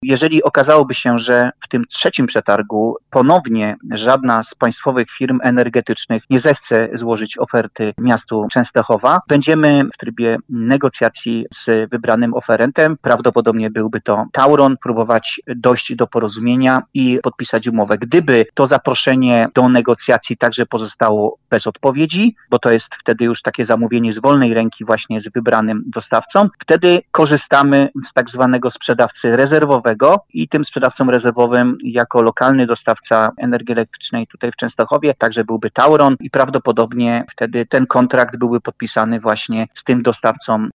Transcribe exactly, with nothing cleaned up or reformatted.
Jeżeli okazałoby się, że w tym trzecim przetargu ponownie żadna z państwowych firm energetycznych nie zechce złożyć oferty miastu Częstochowa, będziemy w trybie negocjacji z wybranym oferentem, prawdopodobnie byłby to Tauron, próbować dojść do porozumienia i podpisać umowę. Gdyby to zaproszenie do negocjacji także pozostało bez odpowiedzi, bo to jest wtedy już takie zamówienie z wolnej ręki właśnie z wybranym dostawcą, wtedy korzystamy z tak zwanego sprzedawcy rezerwowego i tym sprzedawcą rezerwowym jako lokalny dostawca energii elektrycznej tutaj w Częstochowie także byłby Tauron i prawdopodobnie wtedy ten kontrakt byłby podpisany właśnie z tym dostawcą